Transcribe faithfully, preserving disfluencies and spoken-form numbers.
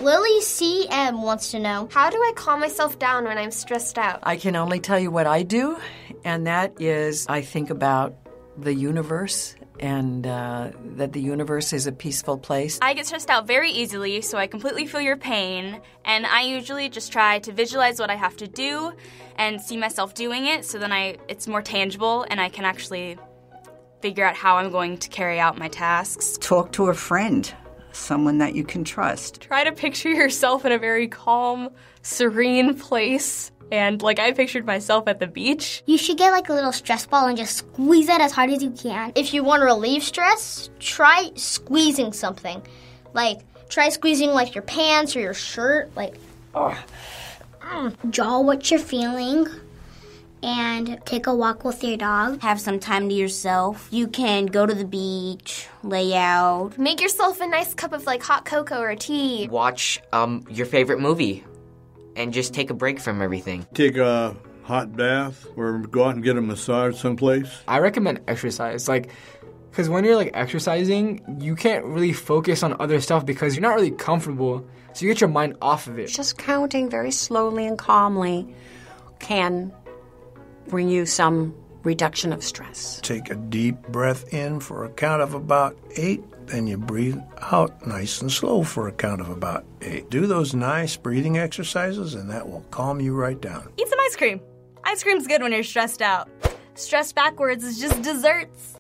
Lily C M wants to know, how do I calm myself down when I'm stressed out? I can only tell you what I do, and that is I think about the universe and uh, that the universe is a peaceful place. I get stressed out very easily, so I completely feel your pain, and I usually just try to visualize what I have to do and see myself doing it, so then I it's more tangible and I can actually figure out how I'm going to carry out my tasks. Talk to a friend, someone that you can trust. Try to picture yourself in a very calm, serene place. And, like, I pictured myself at the beach. You should get, like, a little stress ball and just squeeze it as hard as you can. If you want to relieve stress, try squeezing something. Like, try squeezing, like, your pants or your shirt. Like, oh. Draw what you're feeling and take a walk with your dog. Have some time to yourself. You can go to the beach, lay out. Make yourself a nice cup of, like, hot cocoa or tea. Watch um, your favorite movie. And just take a break from everything. Take a hot bath or go out and get a massage someplace. I recommend exercise. Like, because when you're like exercising, you can't really focus on other stuff because you're not really comfortable. So you get your mind off of it. Just counting very slowly and calmly can bring you some reduction of stress. Take a deep breath in for a count of about eight. Then you breathe out nice and slow for a count of about eight. Do those nice breathing exercises, and that will calm you right down. Eat some ice cream. Ice cream's good when you're stressed out. Stressed backwards is just desserts.